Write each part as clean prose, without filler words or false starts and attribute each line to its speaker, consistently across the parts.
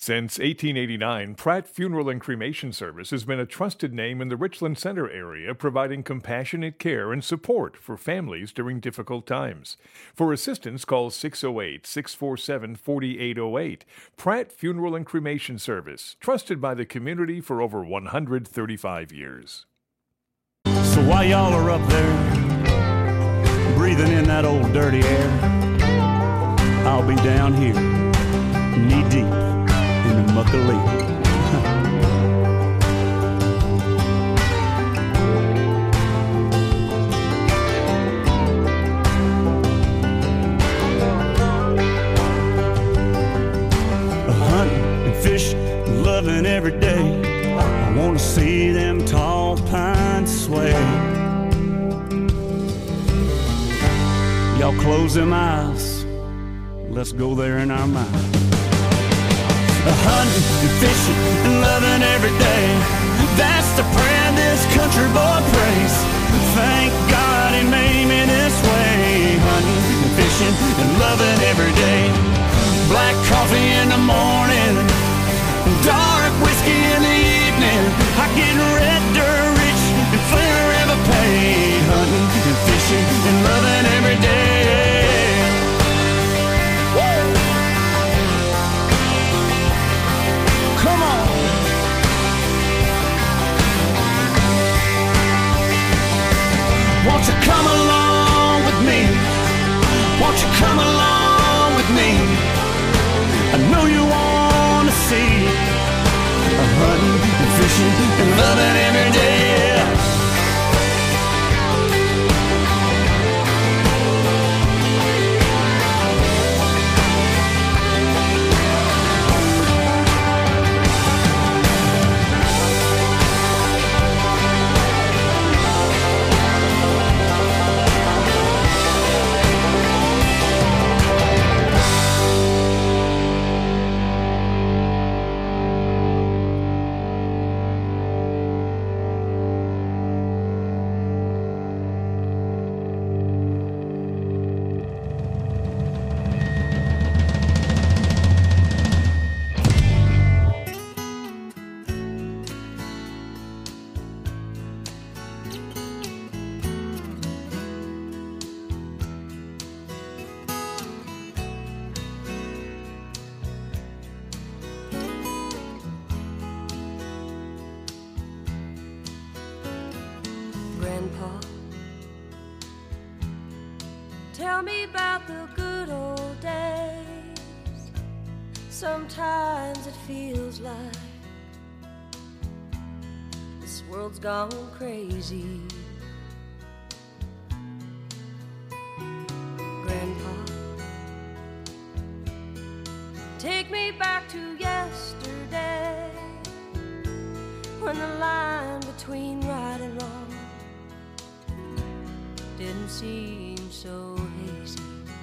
Speaker 1: Since 1889, Pratt Funeral and Cremation Service has been a trusted name in the Richland Center area, providing compassionate care and support for families during difficult times. For assistance, call 608 647 4808. Pratt Funeral and Cremation Service, trusted by the community for over 135 years.
Speaker 2: So while y'all are up there, breathing in that old dirty air, I'll be down here, knee deep in the muck of leaf. Hunting and fishing, loving every day. I want to see them tall pines sway. Y'all close them eyes, let's go there in our mind. Hunting and fishing and loving every day, that's the prayer this country boy prays. Thank God he made me this way. Hunting and fishing and loving every day. Black coffee in the morning, dark whiskey in the evening. I get red dirt rich and forever paid. Hunting and fishing and loving every day. Woo! Come on. Won't you come along with me? Won't you come along with me? I know you want to see hunting and fishing and loving every day.
Speaker 3: Grandpa, tell me about the good old days. Sometimes it feels like this world's gone crazy. Grandpa, take me back to yesterday, when the line between right and wrong didn't seem so hazy.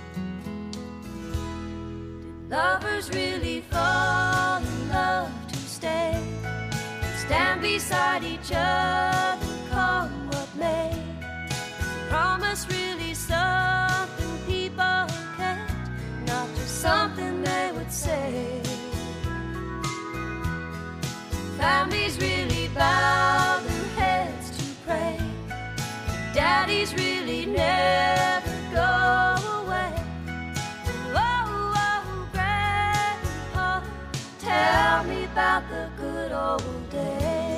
Speaker 3: Did lovers really fall in love to stay, stand beside each other, come what may? Is promise really something people kept, not just something they would say? Families really bow their heads to pray, daddies really never go away. Oh, oh, Grandpa, tell me about the good old days.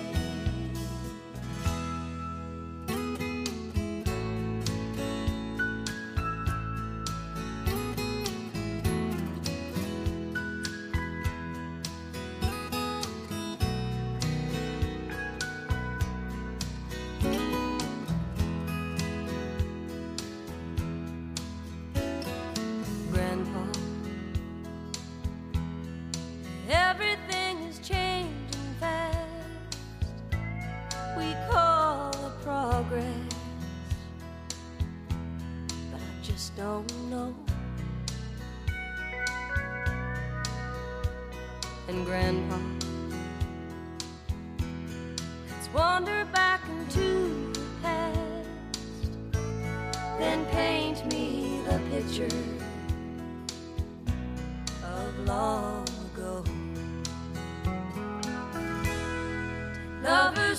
Speaker 3: Grandpa, everything is changing fast. We call it progress, but I just don't know. And Grandpa, let's wander back into the past, then paint me the picture of long ago.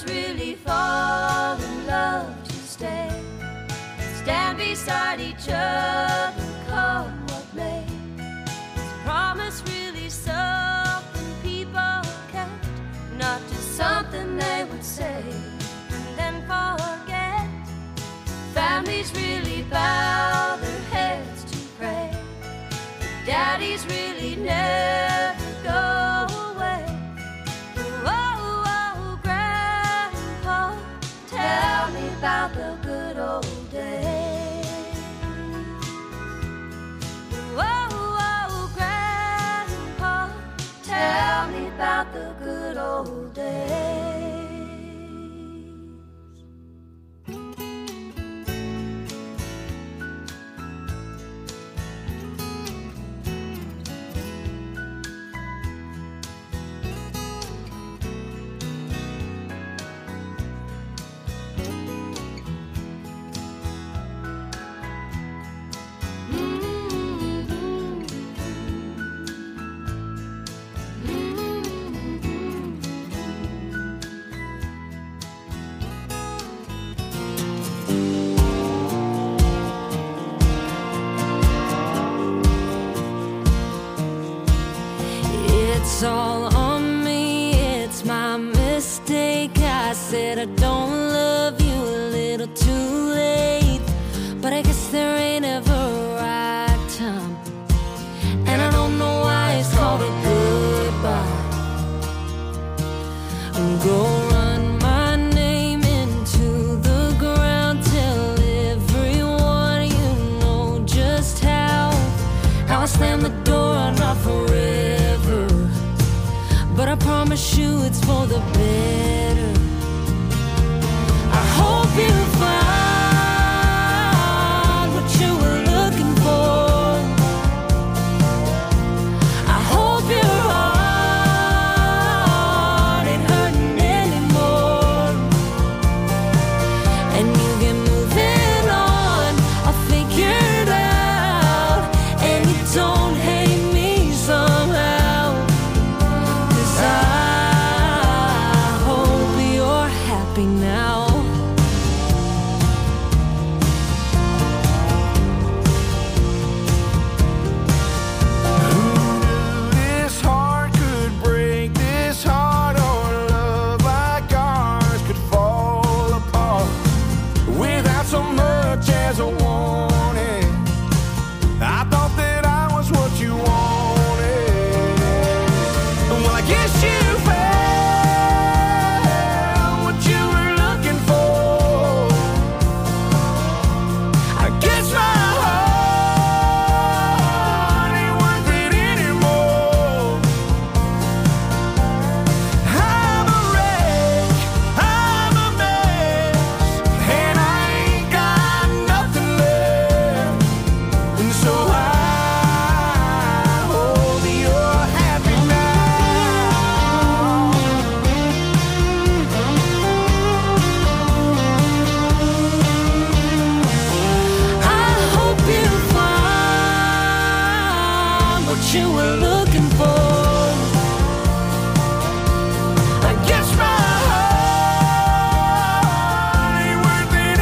Speaker 3: lovers really fall in love to stay, stand beside each other, come what may. Is a promise really something people kept, not just something they would say and then forget? Families really bow their heads to pray, daddies really never go away. Oh, oh, Grandpa, tell me about the good old days. Oh, oh, Grandpa, tell me about the good old days.
Speaker 4: It's all on me, it's my mistake. I said I don't love you a little too late, but I guess there ain't ever a right time, and I don't know why it's called a goodbye. Go run my name into the ground, tell everyone you know just how I slam the door, not forever, but I promise you it's for the better. I hope you find what you were looking for. I hope your heart ain't hurting anymore, and you get moving on, I'll figure it out, and you don't hate me somehow. 'Cause I hope you're happy now.
Speaker 2: This heart could break, this heart or love like ours could fall apart without so much as a warning. I thought that I was what you wanted. Well, I guess you found what you were looking for. I guess my heart ain't worth it anymore. I'm a wreck, I'm a mess, and I ain't got nothing left. And so I hope you're happy now.
Speaker 4: I hope you find what you were looking for.
Speaker 2: I guess my heart ain't worth it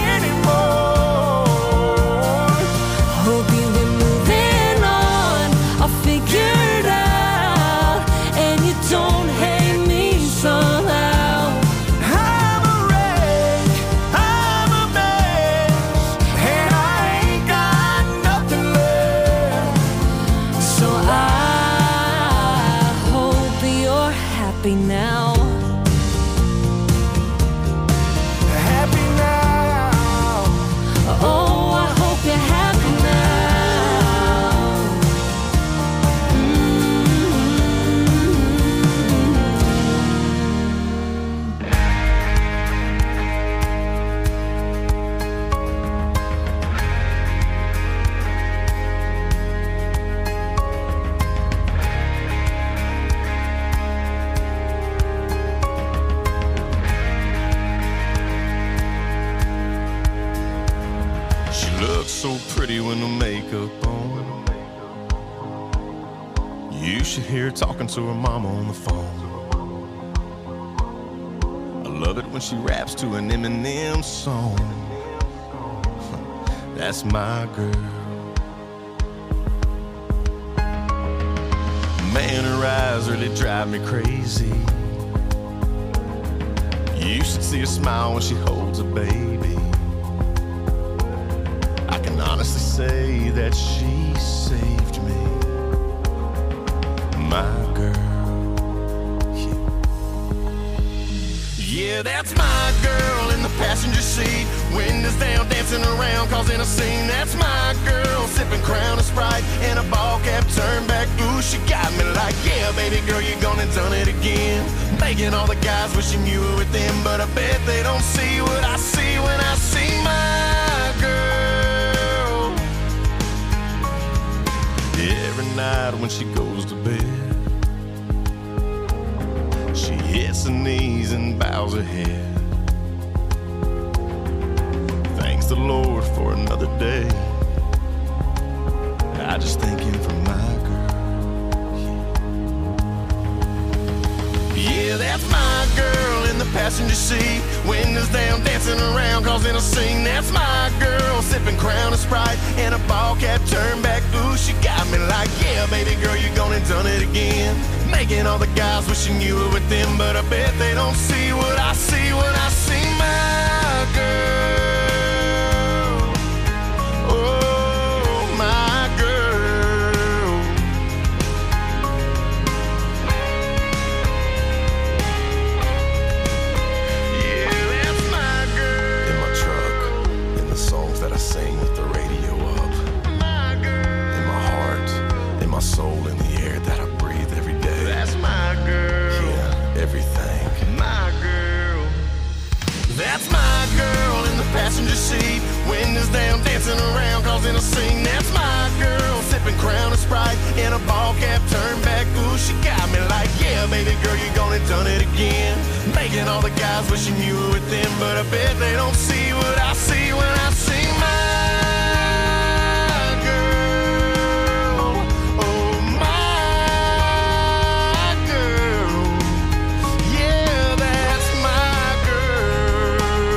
Speaker 2: anymore.
Speaker 4: Hope you get moving on, I'll figure it out, and you don't hate me somehow.
Speaker 2: I'm a wreck, I'm a mess, and I ain't got nothing left.
Speaker 4: So I hope you're happy now.
Speaker 2: Happy now.
Speaker 4: Oh, I hope you're happy now.
Speaker 2: She looks so pretty with no makeup on. You should hear her talking to her mama on the phone. I
Speaker 5: Love it when she raps to an Eminem song. That's my girl. Man, her eyes really drive me crazy. You should see her smile when she holds a baby. I can honestly say that she saved me. My girl. Yeah, that's my girl in the passenger seat. Windows down, dancing around, causing a scene. That's my girl, sipping Crown and Sprite and a ball cap turned back. Ooh, she got me like, yeah, baby girl, you gone and done it again. Making all the guys wishing you were with them, but I bet they don't see what I see when I see my girl. Every night when she goes to bed, she hits her knees and bows her head. Thanks the Lord for another day. I just thank him for my girl. Yeah, that's my girl in the passenger seat. Windows down, dancing around, causing a scene. That's my girl, sipping Crown and Sprite and a ball cap turned back. Ooh, she got me like, yeah, baby girl, you gone and done it again. Making all the guys wishing you were with them, but I bet they don't see what I see when I see my girl. Oh, my girl. Yeah, that's my girl. In my truck, in the songs that I sing with the radio up. My girl. In my heart, in my soul, in the air that I breathe every day. That's my girl. Yeah, everything. My girl. That's my girl in the passenger seat. Windows down, dancing around, causing a scene. That's my girl, sipping Crown and Sprite and a ball cap turned back. Ooh, she got me like, yeah, baby girl, you gone and done it again. Making all the guys wishing you were with them, but I bet they don't see what I see when I see my girl. Oh, my girl. Yeah, that's my girl.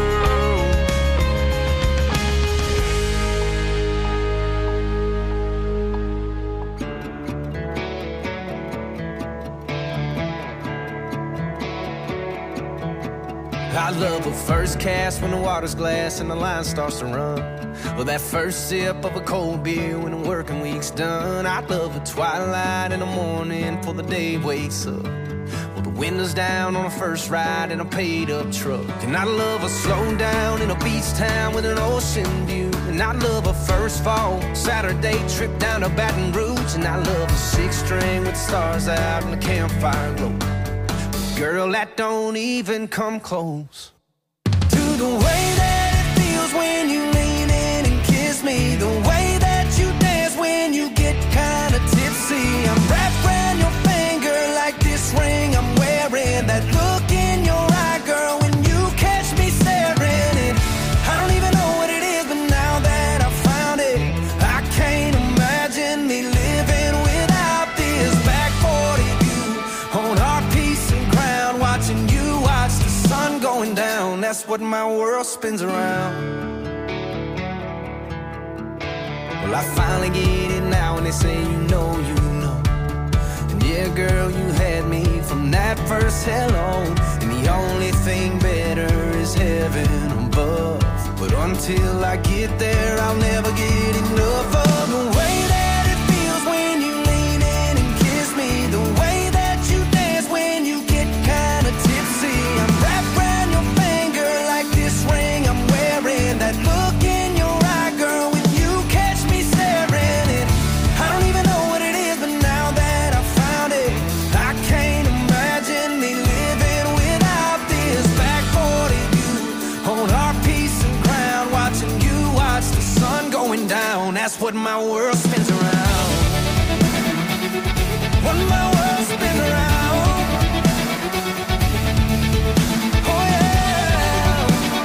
Speaker 6: I love a first cast when the water's glass and the line starts to run. Or that first sip of a cold beer when the working week's done. I love a twilight in the morning before the day wakes up. Well, the windows down on a first ride in a paid-up truck. And I love a slow down in a beach town with an ocean view. And I love a first fall Saturday trip down to Baton Rouge. And I love a six-string with stars out and the campfire glow. Girl, that don't even come close to the way that it feels when you lean in and kiss me. The way that you dance when you get kinda tipsy. I'm wrapped around your finger like this ring I'm wearing. That look in your eye, girl, when you catch me staring. And I don't even know what it is, but now that I found it, I can't imagine me living without this. Back 40 view on our piece of ground, watching you watch the sun going down. That's what my world spins around. Well, I finally get it now when they say you know, you know. And yeah, girl, you had me from that first hello. And the only thing better is heaven above. But until I get there, I'll never get enough of the way that it feels when you lean in and kiss me. The way that you dance when you get kinda tipsy. I'm wrapped around your finger like this ring I'm wearing. That look in your eye, girl, when you catch me staring. And I don't even know what it is, but now that I found it, I can't imagine me living without this. Back 40 view on our piece of ground, watching you watch the sun going down. That's what my world spins around. What my world spins around. Oh yeah.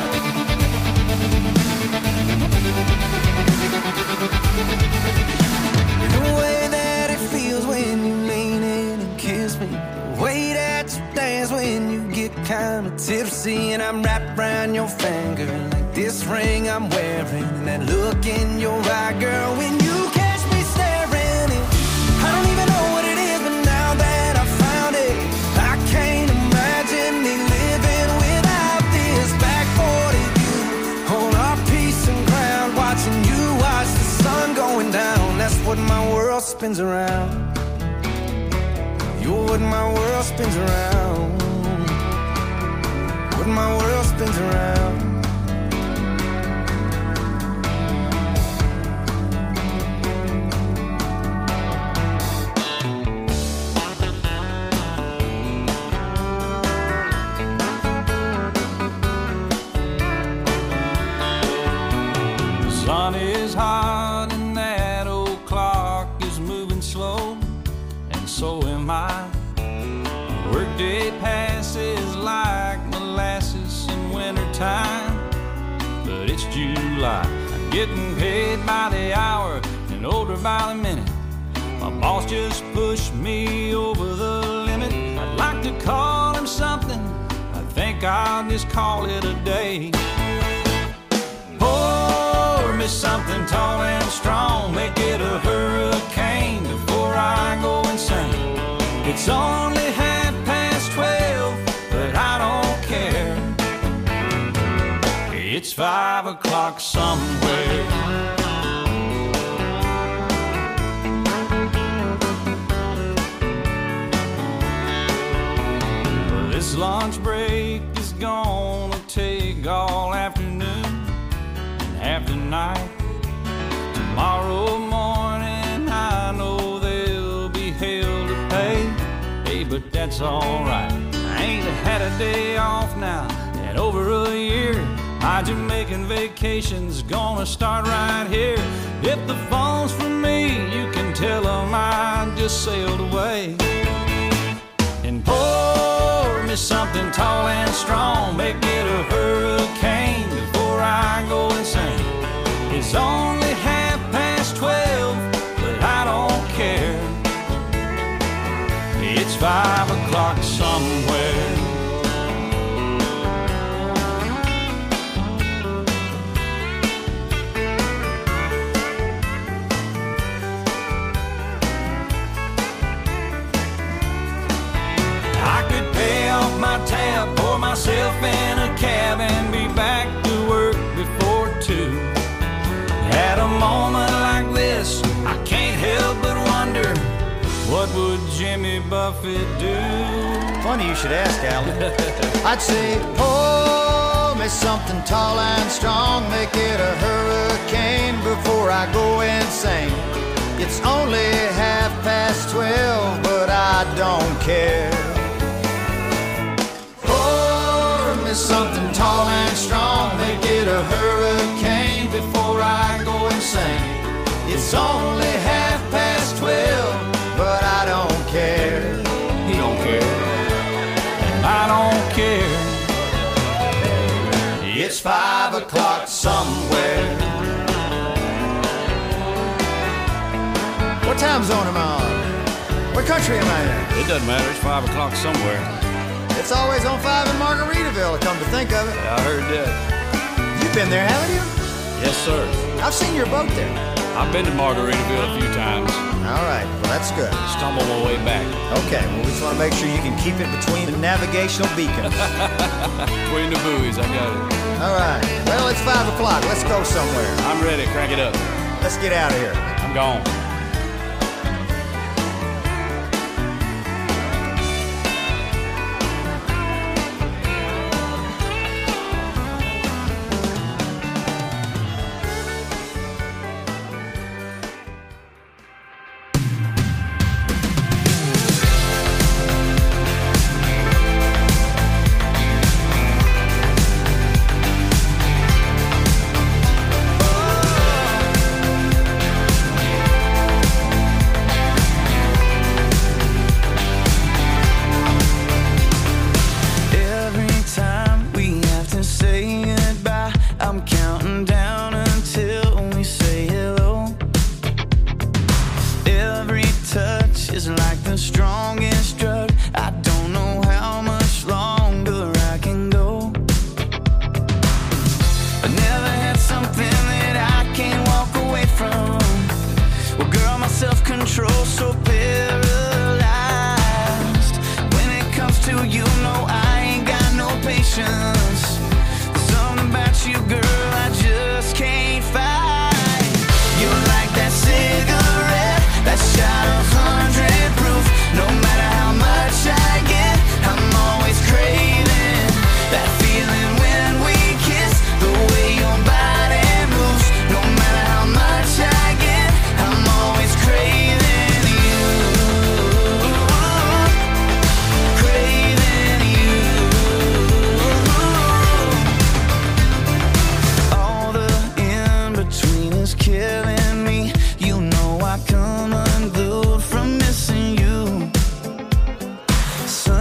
Speaker 6: The way that it feels when you lean in and kiss me. The way that you dance when you get get kinda tipsy and I'm wrapped around your finger like this ring I'm wearing and that look in your eye, girl, when you catch me staring. And I don't even know what it is, but now that I found it, I can't imagine me living without this. Back 40 view on our piece of ground, watching you watch the sun going down. That's what my world spins around. You're what my world spins around. What my world spins around.
Speaker 2: The sun is hot and that old clock is moving slow, and so am I. Workday passes like molasses in wintertime, but it's July. I'm getting paid by the hour and older by the minute. My boss just pushed me over the limit. I'd like to call him something, I think I'll just call it a day. Pour me something tall and strong, make it a hurricane before I go insane. It's only 12, but I don't care. It's 5 o'clock somewhere. Well, this lunch break is gonna take all afternoon and half the night. Tomorrow morning I know there'll be hell to pay. Hey, but that's alright. I ain't had a day off now in over a year. My Jamaican vacation's gonna start right here. If the phone's for me, you can tell them I just sailed away. And pour me something tall and strong, make it a hurricane before I go insane. It's only 12:30, but I don't care. It's 5 o'clock somewhere. I could pay off my tab, pour myself in a cab, and be back to work before 2. At a moment like this, I can't help but wonder, what would Jimmy Buffett do?
Speaker 7: Funny you should ask, Alan. I'd say, pour me something tall and strong, make it a hurricane before I go insane. It's only 12:30, but I don't care. Pour me something tall and strong, make it a hurricane before I go insane. It's only 12:30, but I don't care.
Speaker 2: He don't care, and I don't care.
Speaker 7: It's 5 o'clock somewhere. What time zone am I on? What country am I in?
Speaker 2: It doesn't matter, it's 5 o'clock somewhere.
Speaker 7: It's always on 5 in Margaritaville, come to think of it.
Speaker 2: Yeah, I heard that.
Speaker 7: You've been there, haven't you?
Speaker 2: Yes, sir.
Speaker 7: I've seen your boat there.
Speaker 2: I've been to Margaritaville a few times.
Speaker 7: All right, well, that's good.
Speaker 2: Stumbled my way back.
Speaker 7: Okay, well, we just want to make sure you can keep it between the navigational beacons.
Speaker 2: Between the buoys, I got it.
Speaker 7: All right, well, it's 5 o'clock. Let's go somewhere.
Speaker 2: I'm ready, crank it up.
Speaker 7: Let's get out of here.
Speaker 2: I'm gone.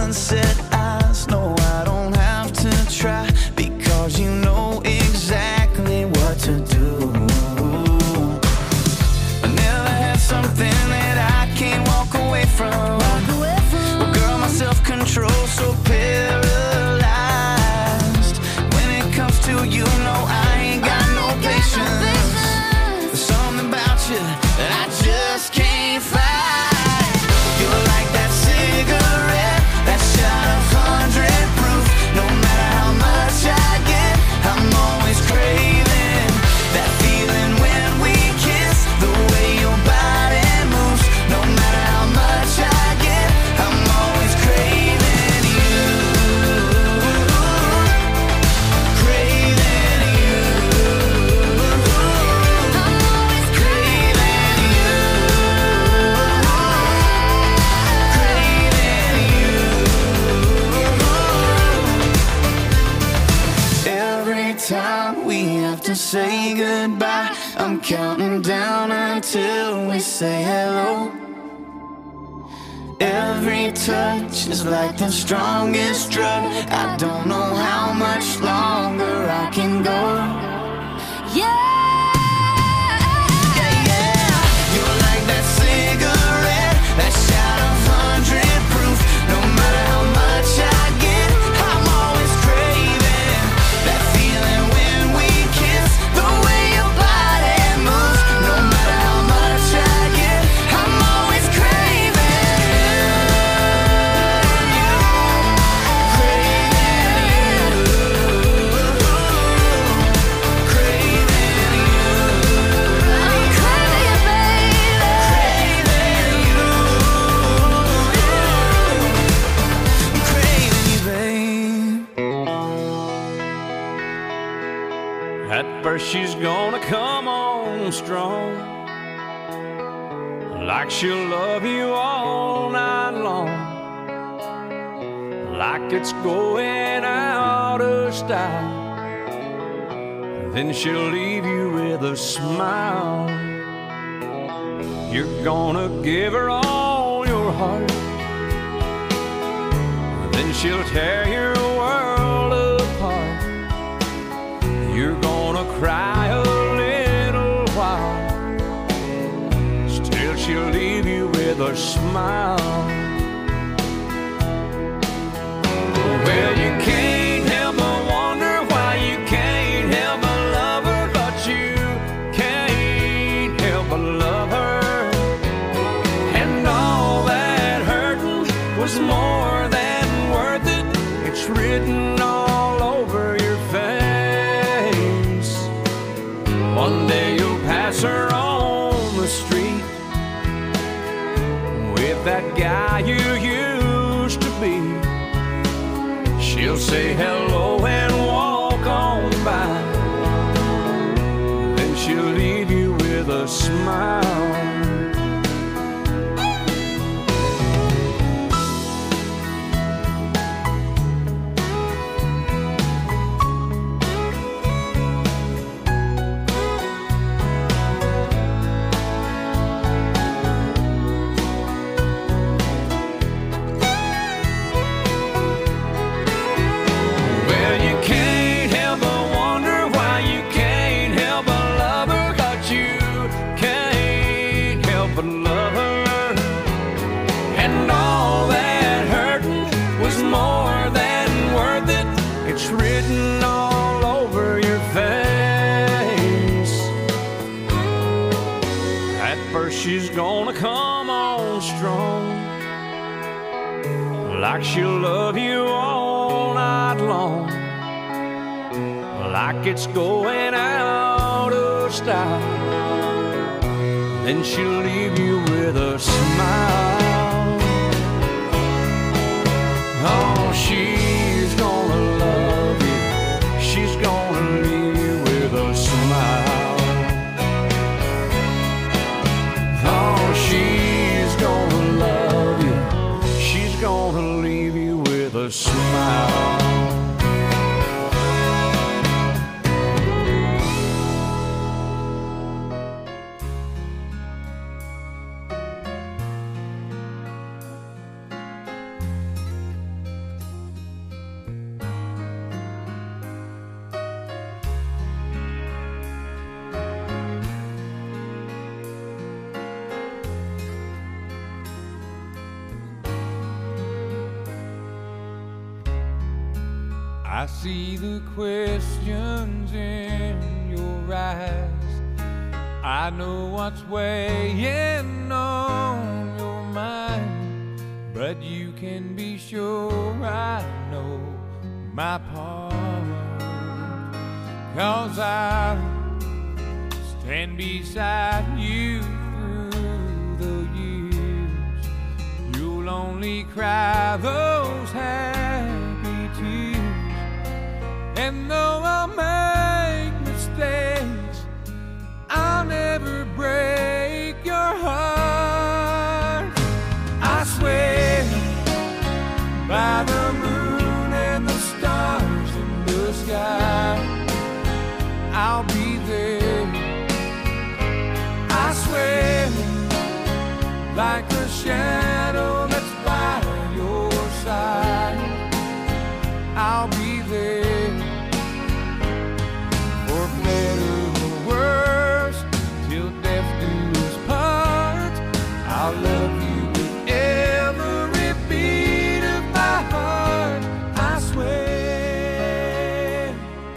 Speaker 8: sunset eyes. No, I don't have to try, because you know exactly what to do. I never had something that I can't walk away from. Well, girl, my self-control so paralyzed. When it comes to you, no, I ain't got no patience. There's something about you that I just can't fight. You're like that cigarette, that shot of 100 proof. No matter how much I get, I'm always craving that feeling when we kiss. The way your body moves. No matter how much I get, I'm always craving you. Craving you. I'm always craving you. Every time we have to say goodbye, I'm counting down until we say hello. Every touch is like the strongest drug. I don't know how much longer I can go. Yeah. You're like that cigarette, that shot of 100 proof. No matter how much I get, I'm always craving that feeling when we kiss. The way your body moves. No matter how much I get, I'm always craving you. Craving you. Craving you. I'm craving you, baby. Craving you. I'm craving you, babe.
Speaker 2: At first she's gonna come on strong, like she'll love you all night long, like it's going out of style. Then she'll leave you with a smile. You're gonna give her all your heart, then she'll tear your world apart. You're gonna cry a little while, still she'll leave you with a smile. Well, you can't help but wonder why you can't help but love her, but you can't help but love her. And all that hurting was more than worth it. It's written all over your face. One day you'll pass her on the street with that guy you used to be. She'll say hello and walk on by, then she'll leave you with a smile. Well, you can't help but wonder why you can't help but love her, but you can't help but love her. And all that hurting was more than worth it. It's written all over your face. At first she's gonna come on strong, like she'll love you all night long, like it's going out of style. Then she'll leave you with a smile. Oh, she's gonna love you. She's gonna leave you with a smile. Oh, she's gonna love you. She's gonna leave you with a smile.
Speaker 9: I see the questions in your eyes. I know what's weighing on your mind, but you can be sure I know my part. 'Cause I'll stand beside you through the years. You'll only cry those happy tears. And though I'll make mistakes, I'll never break your heart. I swear by the moon and the stars in the sky, I'll be there. I swear like a shadow that's by your side, I'll be there. For better or worse, till death do us part, I'll love you with every beat of my heart. I swear.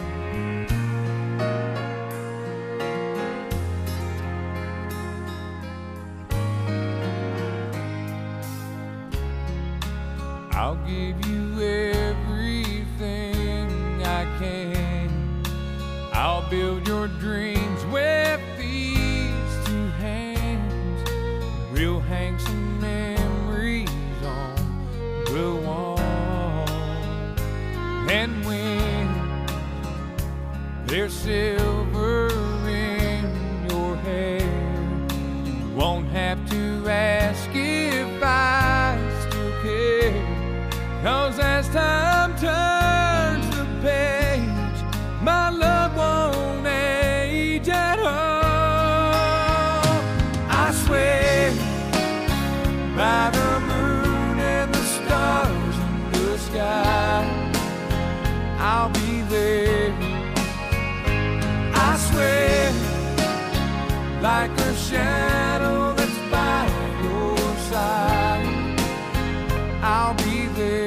Speaker 9: I'll give you everything I can. I'll build your dreams with these two hands. We'll hang some memories on the wall. And when there's silver in your hair, you won't have to ask if I still care. 'Cause as time turns the page, my love won't age at all. I swear by the moon and the stars in the sky, I'll be there. I swear like a shadow that's by your side, I'll be there.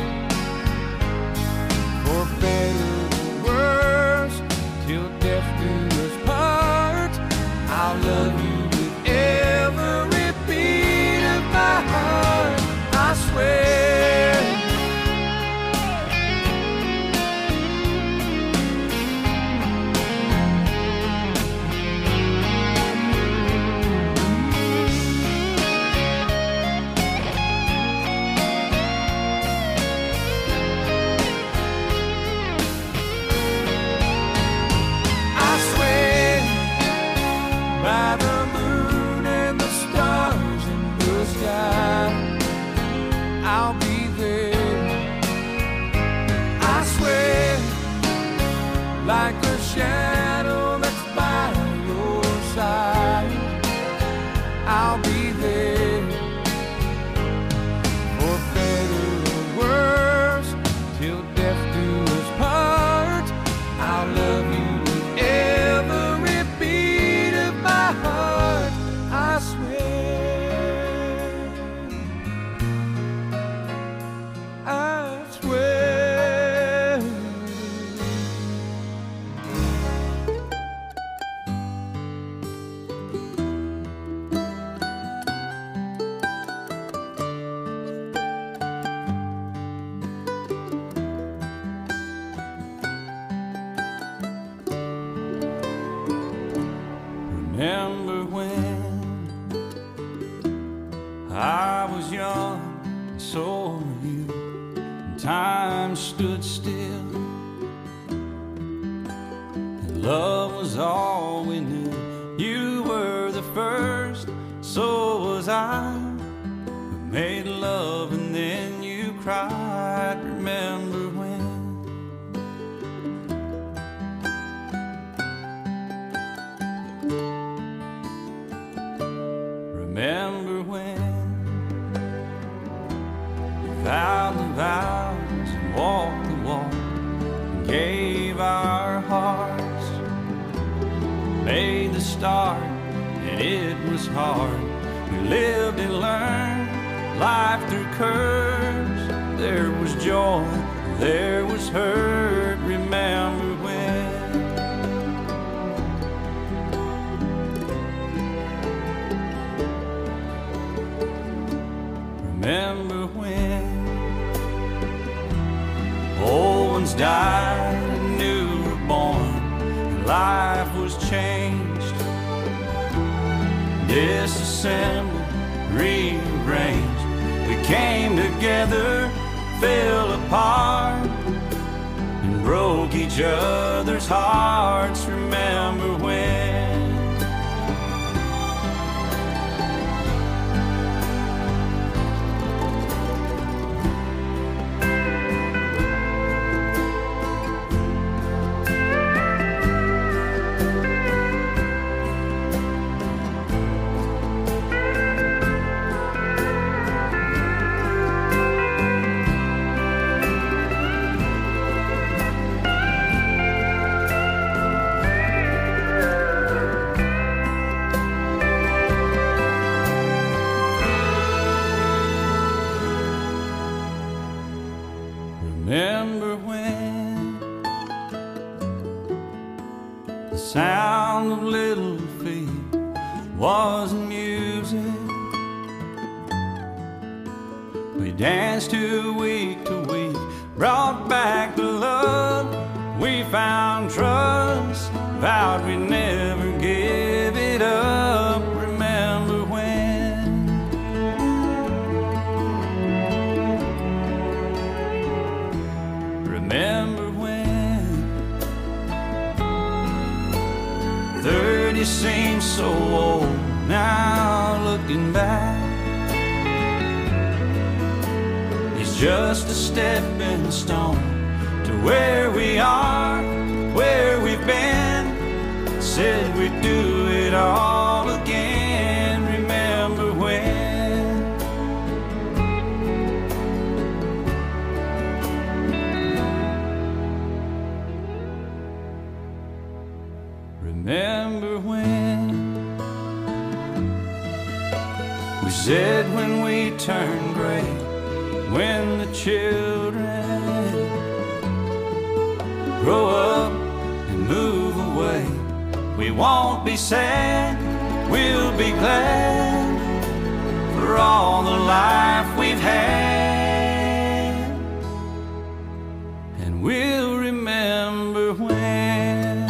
Speaker 9: For better or worse, till death do us part, I'll love you with every beat of my heart. I swear. By the moon and the stars in the sky, I'll be there. I swear like a shadow that's by your side, I'll be there. For better or worse, till death do us part, I'll love you with every beat of my heart. I swear. I swear.
Speaker 2: Remember when I was young and so were you, and time stood still, and love was all we knew. You were the first, so was I, who made love and then you cried. Remember when? Remember when we vowed the vows and walked the walk and gave our hearts, made the start, and it was hard. We lived and learned life through curves. There was joy, there was hurt. ones died and new were born, and life was changed. Disassembled, rearranged, we came together, fell apart, and broke each other's hearts. Remember when? Remember when the sound of little feet wasn't music? We danced to week, brought back the love. We found trust, vowed we'd never give it up. Remember when? Remember when 30 seems so old now, looking back. It's just a stepping stone to where we are, where we've been. Said we'd do it all again. Remember when? Remember when we said when we turned gray, when the children grow up and move away, we won't be sad, we'll be glad for all the life we've had. And we'll remember when.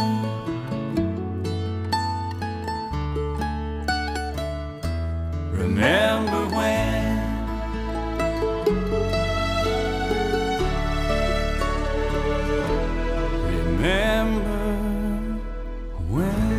Speaker 2: Remember when. Remember when.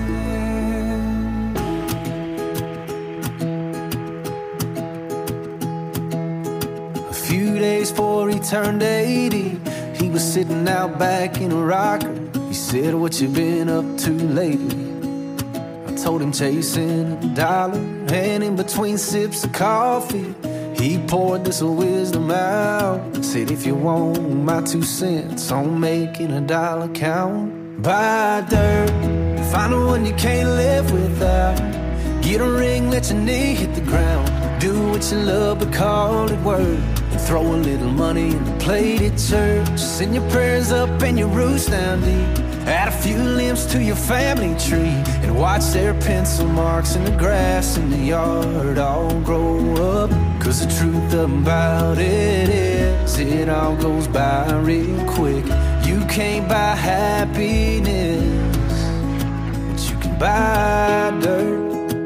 Speaker 6: A few days before he turned 80, he was sitting out back in a rocker. He said, "What you been up to lately?" I told him chasing a dollar, and in between sips of coffee, he poured this wisdom out. Said, "If you want my 2 cents on making a dollar count, buy dirt, find the one you can't live without. Get a ring, let your knee hit the ground. Do what you love, but call it work. And throw a little money in the plate at church. Send your prayers up and your roots down deep. Add a few limbs to your family tree, and watch their pencil marks in the grass in the yard all grow up. Cause the truth about it is, it all goes by real quick. You can't buy happiness, but you can buy dirt."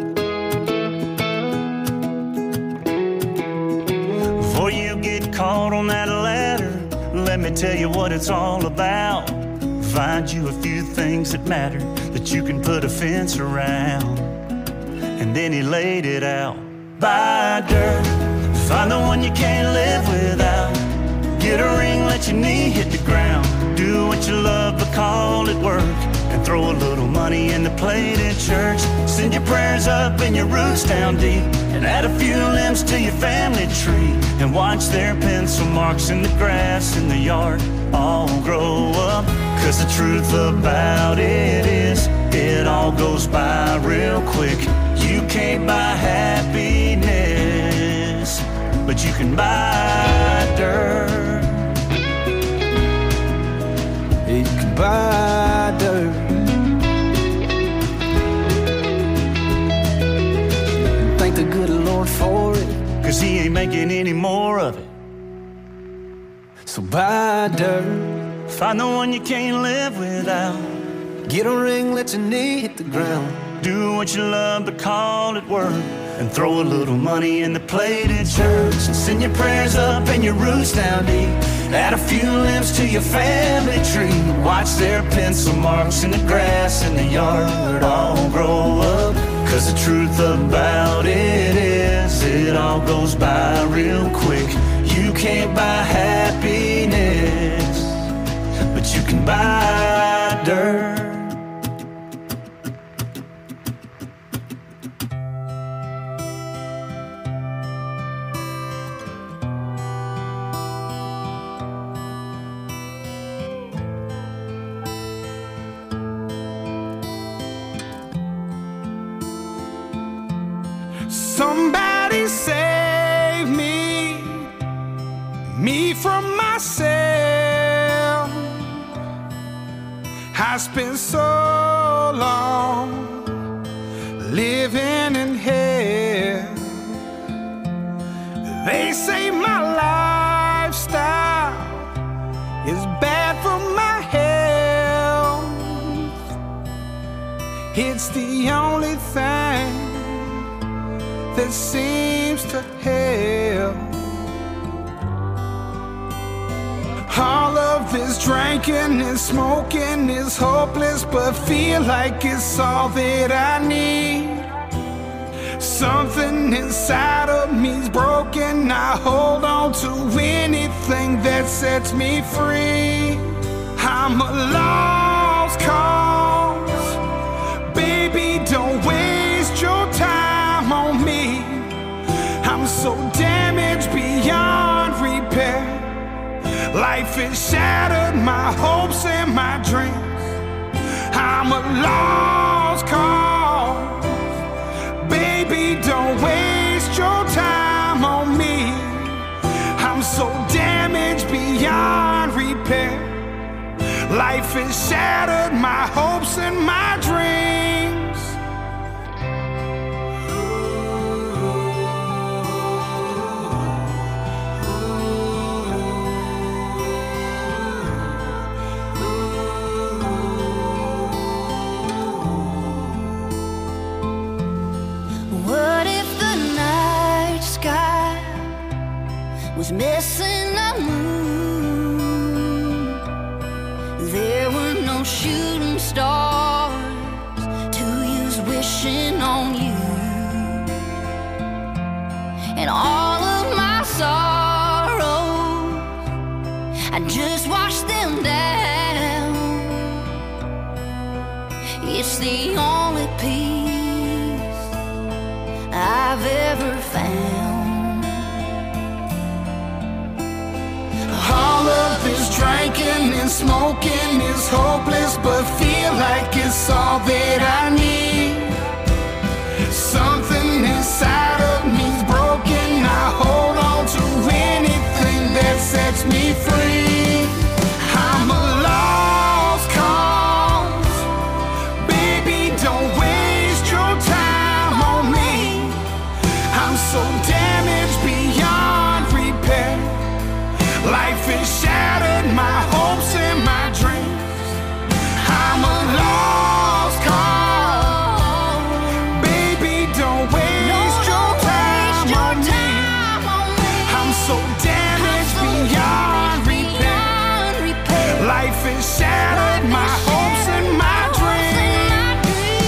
Speaker 2: Before you get caught on that ladder, let me tell you what it's all about. Find you a few things that matter, that you can put a fence around. And then he laid it out. Buy dirt, find the one you can't live without. Get a ring, let your knee hit the ground. Do what you love, but call it work. And throw a little money in the plate at church. Send your prayers up and your roots down deep. And add a few limbs to your family tree. And watch their pencil marks in the grass in the yard all grow up. Cause the truth about it is, it all goes by real quick. You can't buy happiness, but you can buy dirt.
Speaker 6: You can buy dirt. And thank the good Lord for it,
Speaker 2: cause he ain't making any more of it.
Speaker 6: So buy dirt,
Speaker 2: Find the one you can't live without.
Speaker 6: Get a ring, let your knee hit the ground.
Speaker 2: Do what you love, but call it work. And throw a little money in the plate at church. And send your prayers up and your roots down deep. Add a few limbs to your family tree. Watch their pencil marks in the grass in the yard all grow up. 'Cause the truth about it is, it all goes by real quick. You can't buy happiness, but you can buy dirt.
Speaker 9: Somebody save me from myself. I spent so long living in hell. They say my lifestyle is bad for my health. It's the only thing that seems to help. All of this drinking and smoking is hopeless, but feel like it's all that I need. Something inside of me's broken. I hold on to anything that sets me free. I'm a lost cause. Baby, don't waste your time on me. I'm so damaged beyond repair. Life has shattered my hopes and my dreams. I'm a lost cause. Baby, don't waste your time on me. I'm so damaged beyond repair. Life has shattered my hopes and my dreams.
Speaker 4: What if the night sky was missing a moon? There were no shooting stars to use wishing on you. And all of my sorrows, I just washed them down. It's the only peace I've ever found.
Speaker 9: All of this drinking and smoking is hopeless, but feel like it's all that I need. Something inside of me's broken. I hold on to anything that sets me free. I'm a lost cause. Baby, don't waste your time on me. I'm so damaged beyond repair. Life has shattered my hopes and my dreams. I'm a lost cause. Baby, don't waste your time on me. I'm so damaged beyond repair. Life has shattered my hopes and my dreams.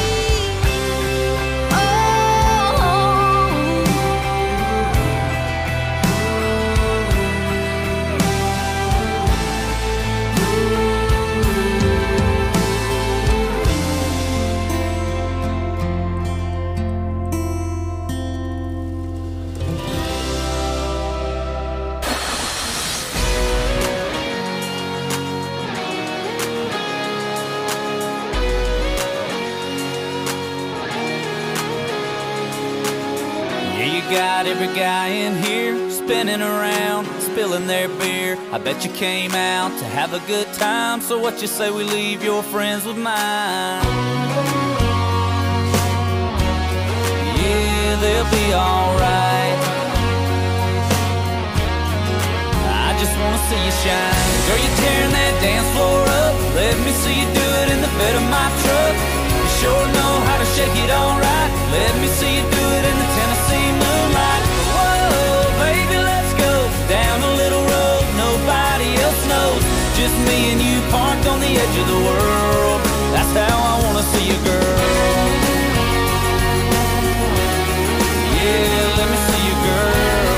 Speaker 10: Got every guy in here spinning around, spilling their beer. I bet you came out to have a good time. So what you say we leave your friends with mine? Yeah, they'll be alright. I just wanna wanna see you shine. Girl, you're tearing that dance floor up. Let me see you do it in the bed of my truck. You sure know how to shake it all right. Let me see you do it in the Tennessee moonlight. Whoa, baby, let's go down a little road nobody else knows. Just me and you parked on the edge of the world. That's how I wanna see you, girl. Yeah, let me see you, girl.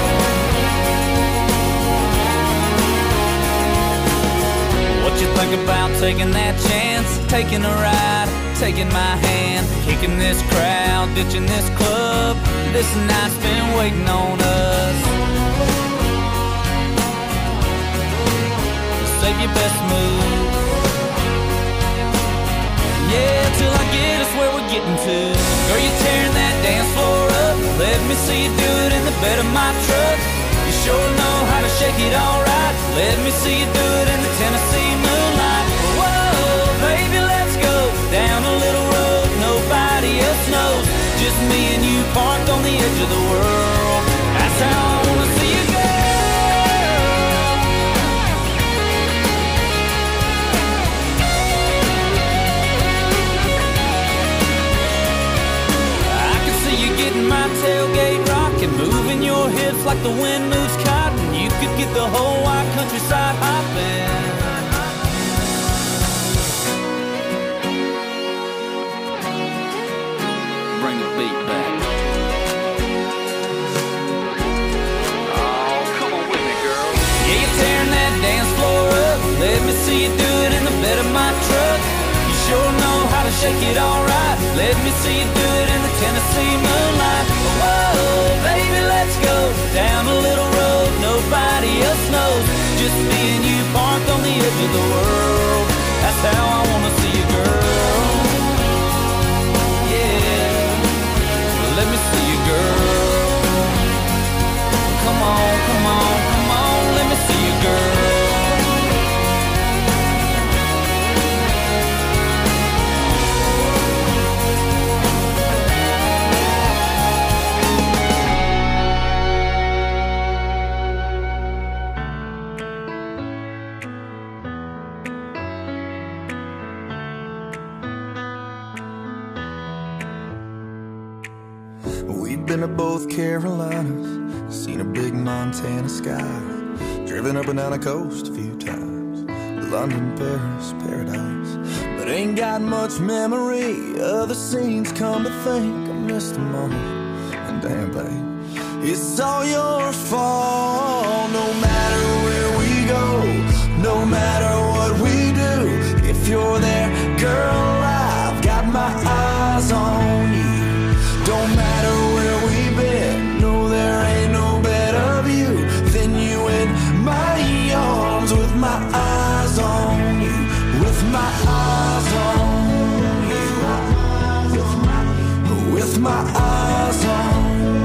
Speaker 10: What you think about taking that chance? Taking a ride, taking my hand, kicking this crowd, ditching this club. This night's been waiting on us. Save your best move. Yeah, till I get us where we're getting to. Girl, you're tearing that dance floor up. Let me see you do it in the bed of my truck. You sure know how to shake it all right. Let me see you do it in the Tennessee moonlight. Whoa, baby, let's go down a little road nobody else knows. Just me and you parked on the edge of the world. That's how I wanna see you go. Getting my tailgate rocking, moving your hips like the wind moves cotton. You could get the whole wide countryside hopping. Bring the beat back. Oh, come on with me, girl. Yeah, you're tearing that dance floor up. Let me see you do it in the bed of my truck. You sure know how to shake it all right. Let me see you do it in the Tennessee moonlight. Whoa, baby, let's go down a little road nobody else knows. Just me and you parked on the edge of the world. That's how I wanna see you, girl. Yeah, let me see you, girl. Come on, come on, come on, let me see you, girl.
Speaker 11: Been to both Carolinas, seen a big Montana sky, driven up and down the coast a few times, London, Paris, paradise, but ain't got much memory of the scenes. Come to think, I missed them all, and damn babe, it's all your fault. No matter where we go, no matter what we do, if you're there, girl, I've got my eyes on you. Don't matter where we've been, no, there ain't no better view than you in my arms, with my eyes on you, with my eyes on you, with my eyes on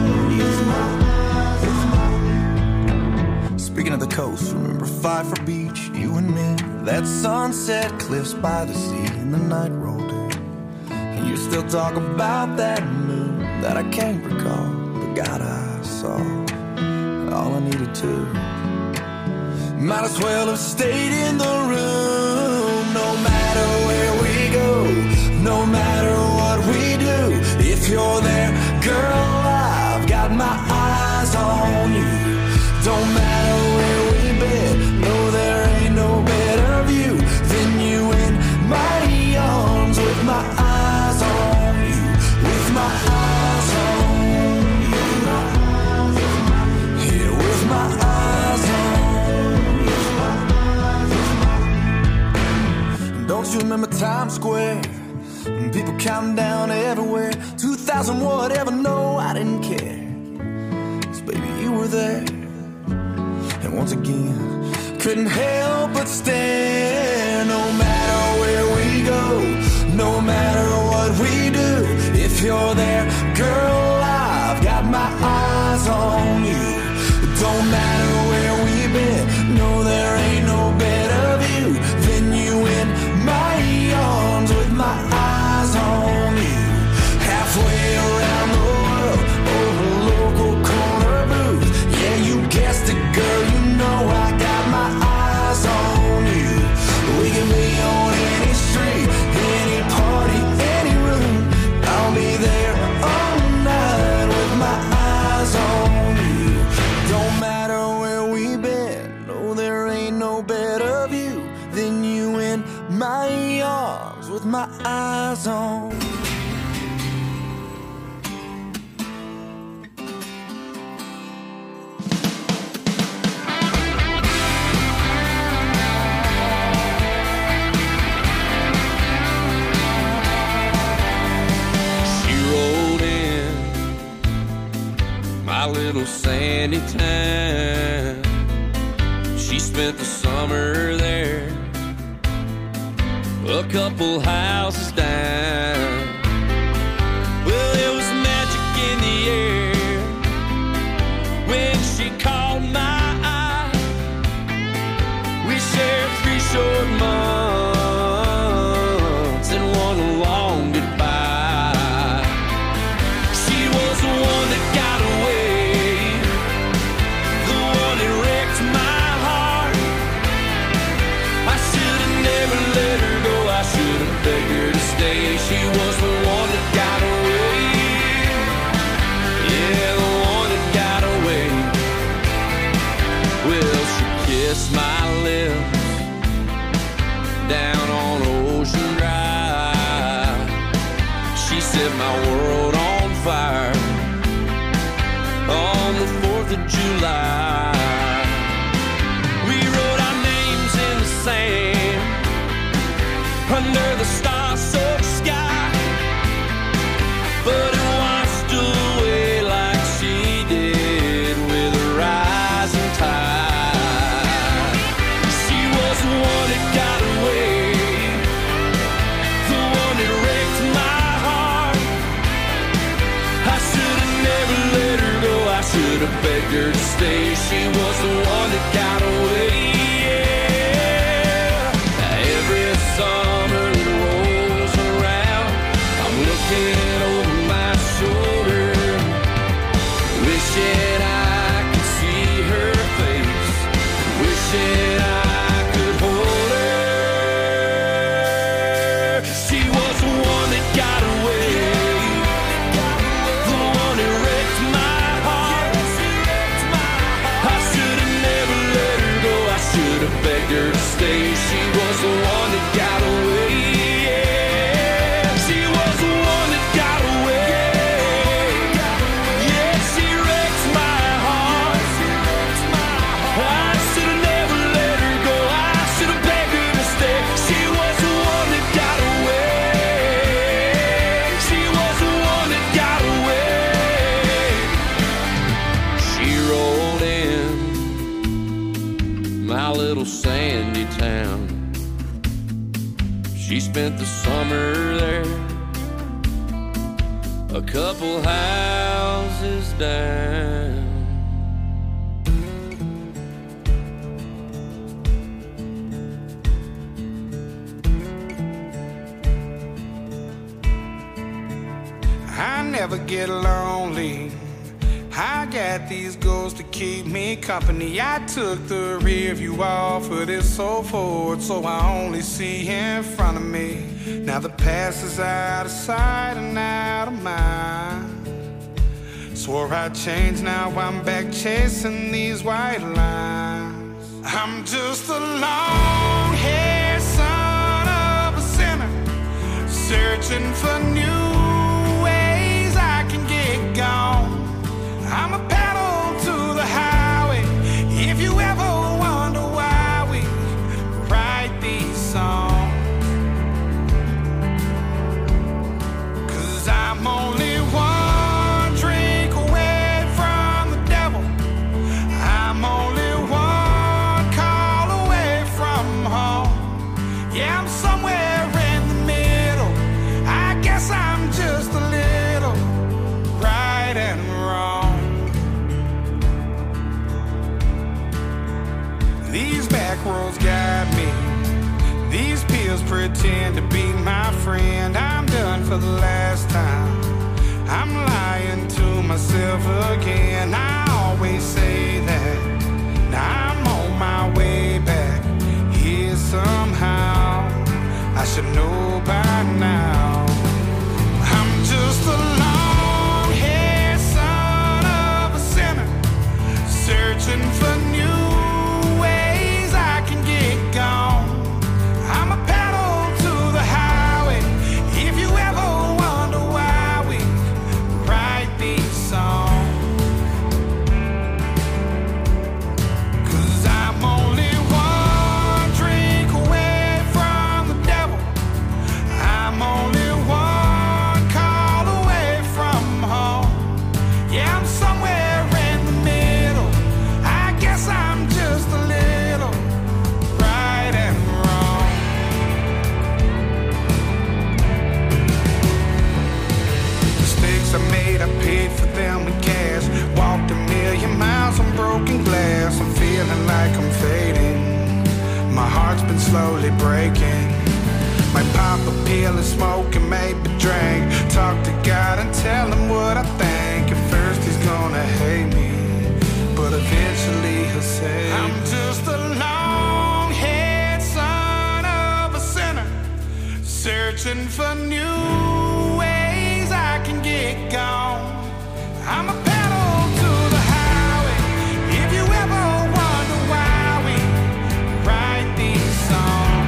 Speaker 11: you. Speaking of the coast, remember Pfeiffer Beach, you and me, that sunset cliffs by the sea, and the night rolled in, and you still talk about that moon that I can't recall, but God, I saw all I needed to. Might as well have stayed in the room. No matter where we go, no matter what we do, if you're there, girl, I've got my eyes on you. Don't matter where we've been, no, there ain't no better view than you in my arms, with my eyes on you, with my eyes on you, yeah, with my eyes on you. Don't you remember Times Square? People counting down everywhere, 2000 whatever, no, I didn't care, 'cause baby, you were there. And once again, couldn't help but stare. No matter where we go, no matter what we do, if you're there, girl, I've got my eyes on you. Don't matter where we've been, no, there ain't no better view than you in my arms, with my eyes on you. Halfway around the world, over local corner booth. Yeah, you guessed it, girl, you know I got my eyes better view than you in my arms with my eyes on.
Speaker 9: My little sandy town. She spent the summer there, a couple houses down. Well, there was magic in the air when she caught my eye. We shared 3 short months and one long goodbye. She was the one that got away, begged her to stay. She was the one that got away. Yeah, the one that got away. Well, she kissed my lips down on Ocean Drive. She set my world on fire on the 4th of July. We wrote our names in the sand under the star-soaked sky, but it washed away like she did with a rising tide. She was the one that got away, the one that wrecked my heart. I should have never let her go, I should have begged her to stay. She was the one that got away. Every summer over my shoulder, wishing I could see her face, wishing I could hold her. She was the one that got away, the one that wrecked my heart. I should have never let her go, I should have begged her to stay. She was the one that got away. Sandy town. She spent the summer there, a couple houses down.
Speaker 12: I never get lonely, I got these goals to keep me company. I took the rear view off of this so forward, so I only see in front of me. Now the past is out of sight and out of mind. Swore I'd change, now I'm back chasing these white lines. I'm just a long-haired son of a sinner, searching for new ways I can get gone. I'm a pedal to the highway. If you ever wonder why we write these songs, 'cause I'm only one drink away from the devil. I'm only one call away from home. Yeah, I'm somewhere in the middle. I guess I'm just a little right and wrong. These back roads guide me, these pills pretend to be my friend. I'm done for the last time, I'm lying to myself again. I always say that, now I'm on my way back here somehow. I should know by now. I'm just a long-haired son of a sinner, searching for new ways I can get slowly breaking. Might pop a pill and smoke and maybe drink. Talk to God and tell him what I think. At first he's gonna hate me, but eventually he'll say, I'm just a long-haired son of a sinner, searching for new ways I can get gone. I'm a pedal to the highway. If you ever wonder why we write these songs,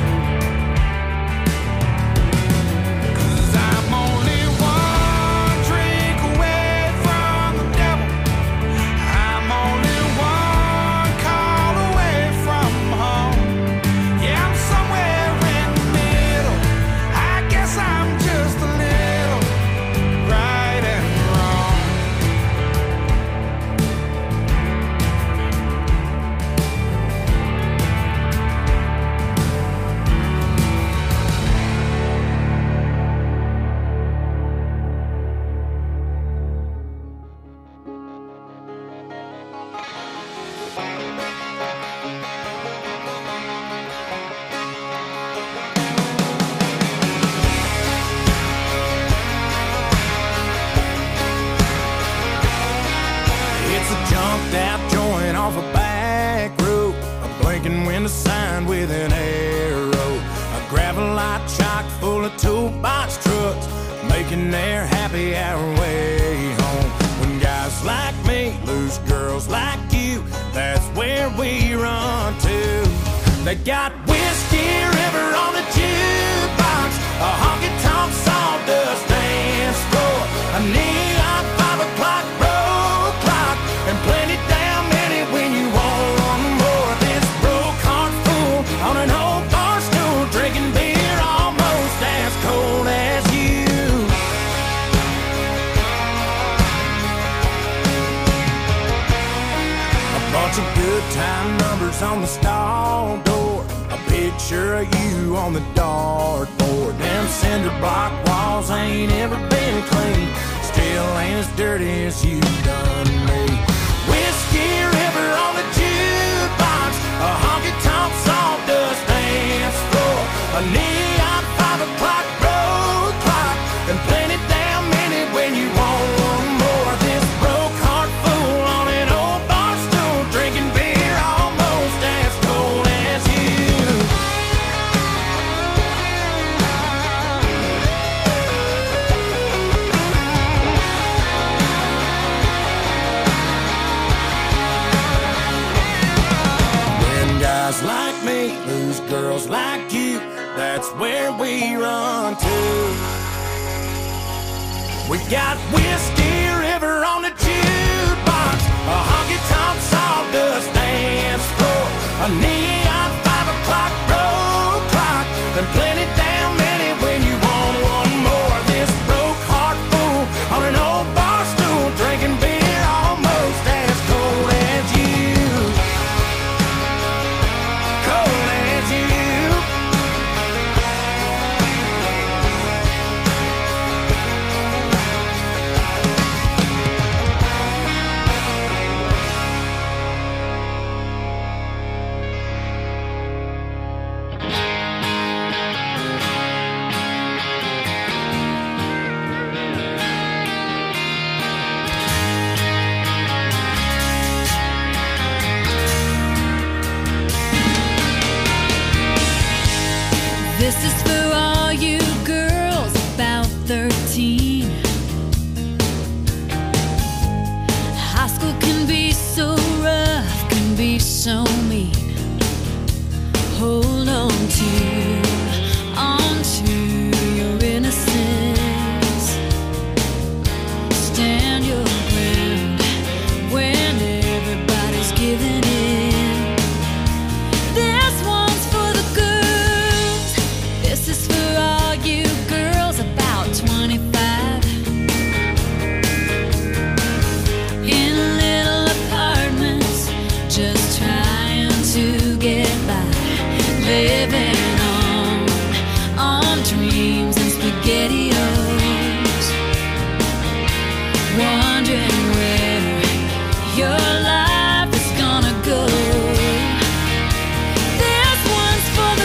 Speaker 12: 'cause I'm only one drink away from the devil. I'm only one call away from home. Yeah, I'm somewhere in the middle. I guess I'm just a little right and wrong.
Speaker 6: It's a jumped out joint off a back road, a blinking window sign with an arrow, a gravel lot chock full of toolbox trucks, making their happy hour way home. When guys like me lose girls like you, that's where we run to. They got Whiskey River on the jukebox, a honky-tonk sawdust dance floor, a neon 5 o'clock road clock, and plenty damn many when you want one more. This broke heart fool on an old bar stool, drinking beer almost as cold as you. A bunch of good time numbers on the stall door, a picture of you on the dartboard. Them cinder block walls ain't ever been clean, still ain't as dirty as you done me. Whiskey River on the jukebox, a honky-tonk sawdust dance floor, a neon 5 o'clock road clock, and plenty damn many when you want one more. This broke heart fool on an old bar stool, drinking beer almost as cold as you. When guys like me lose girls like you, that's where we run to. We got Whiskey River on the jukebox, a honky-tonk sawdust dance floor, a neon 5 o'clock road clock, and plenty damn many when you want one more. This broke heart fool on an old bar stool, drinking beer almost as cold as you. Cold as you.
Speaker 4: This is for all you girls about 13. High school can be so rough, can be so mean. Hold on to your innocence. Stand your ground when everybody's giving in. This one's for the girls. This is for all you girls about 25. In little apartments, just trying to get by. Living on dreams and SpaghettiOs. Wondering where your life is gonna go. This one's for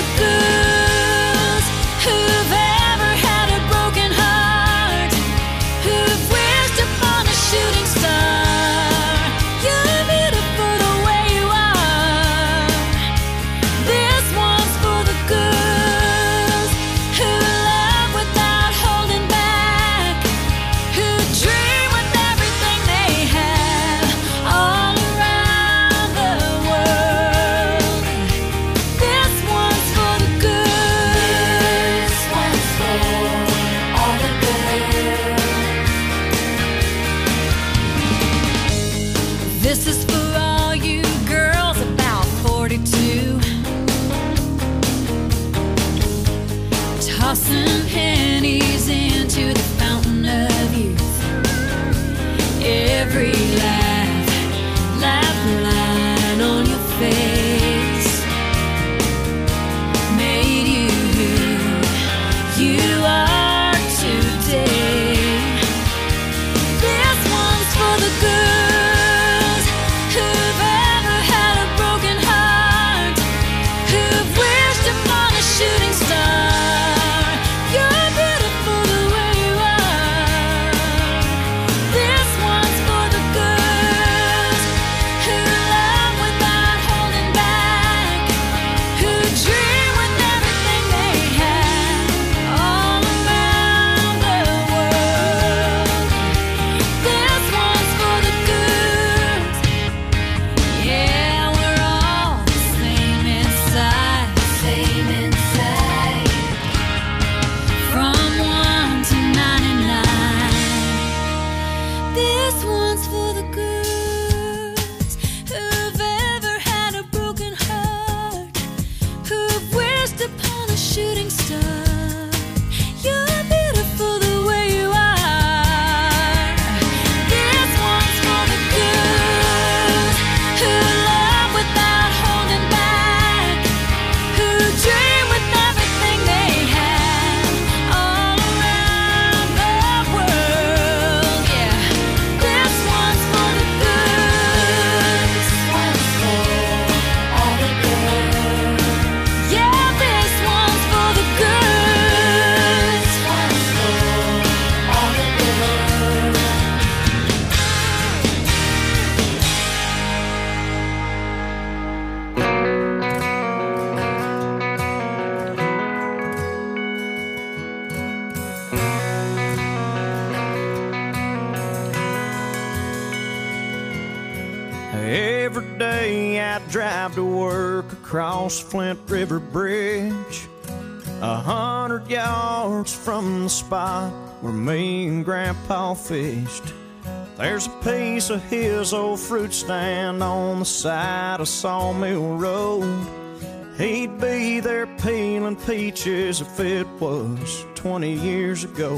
Speaker 13: drive to work across Flint River Bridge, 100 yards from the spot where me and Grandpa fished. There's a piece of his old fruit stand on the side of Sawmill Road. He'd be there peeling peaches if it was 20 years ago.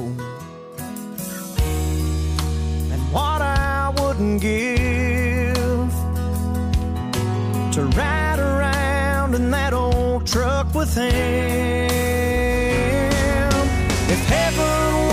Speaker 13: And what I wouldn't give to ride around in that old truck with him.